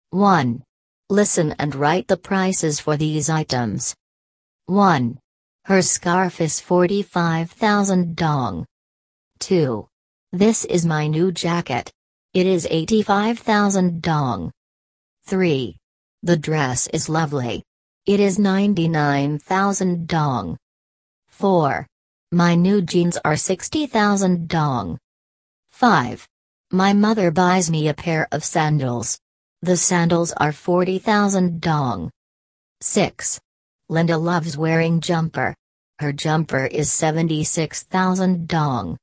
1. Listen and write the prices for these items. 1. Her scarf is 45,000 dong. 2. This is my new jacket. It is 85,000 dong. 3. The dress is lovely. It is 99,000 dong. 4. My new jeans are 60,000 dong. 5. My mother buys me a pair of sandals. The sandals are 40,000 dong. 6. Linda loves wearing jumper. Her jumper is 76,000 dong.